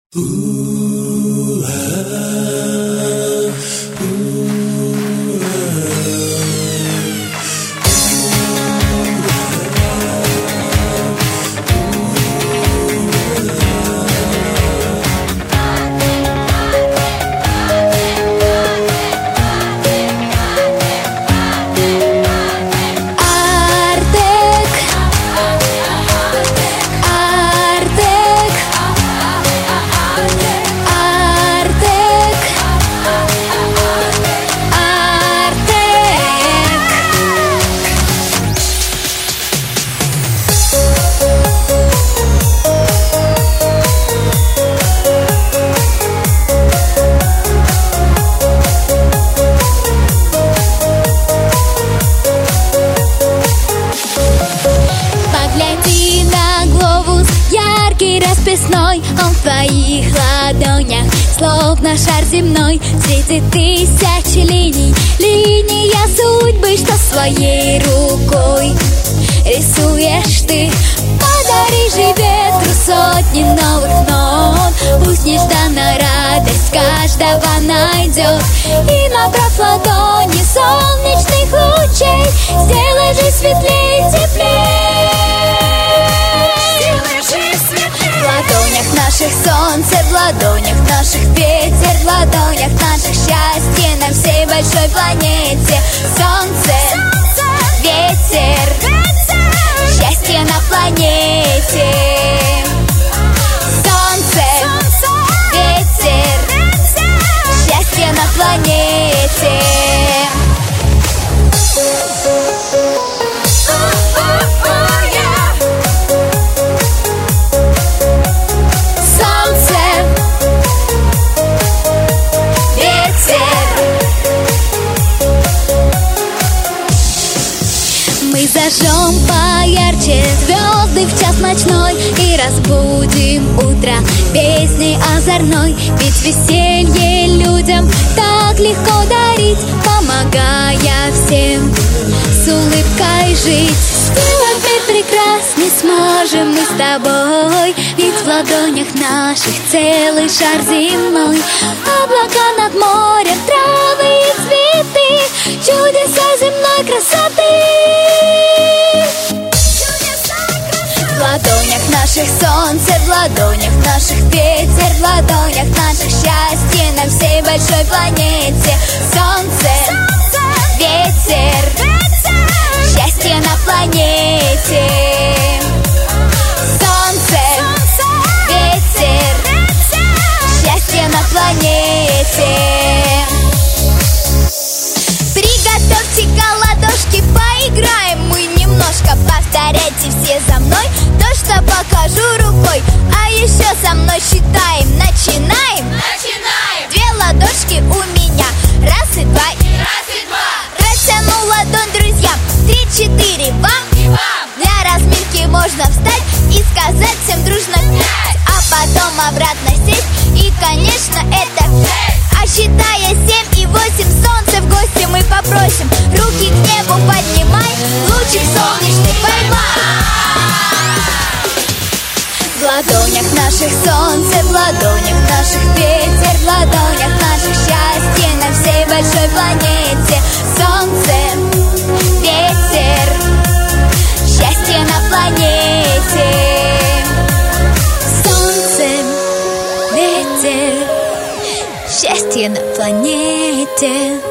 Расписной, он в твоих ладонях, словно шар земной, среди тысяч линий. Линия судьбы, что своей рукой рисуешь ты. Подари же ветру сотни новых нот, пусть нежданная радость каждого найдет. И набрав ладони солнечных лучей, сделай жизнь светлей, теплей. В ладонях наших солнце, в ладонях наших ветер, в ладонях наших счастье на всей большой планете. Солнце, ветер, счастье на планете. Солнце, ветер, счастье на планете. Мы зажжем поярче звезды в час ночной и разбудим утро песней озорной. Ведь веселье людям так легко дарить, помогая всем с улыбкой жить. Сделать мир прекрасней сможем мы с тобой, ведь в ладонях наших целый шар земной. Облака над морем, травы и цветы, чудеса земной красоты. В ладонях наших солнце, в ладонях наших ветер, в ладонях наших счастье на всей большой планете. Солнце, ветер, счастье на планете. Солнце, ветер, счастье на планете. Приготовьте ладошки, поиграем мы немножко. Повторяйте все за мной то, что покажу рукой. А еще со мной считаем. Начинаем? Начинаем! Две ладошки у меня. Раз и два. Раз и два. Протяну ладонь друзьям. 3, 4 вам. И вам. Для разминки можно встать и сказать всем дружно 5. А потом обратно сесть. И, конечно, это 6. А считая 7 и 8, солнце в гости мы попросим. Руки к небу поднимай, лучик солнечный поймай. В ладонях наших солнце, в ладонях наших ветер, в ладонях наших счастье на всей большой планете. Солнце, ветер, счастье на планете. Солнце, ветер, счастье на планете.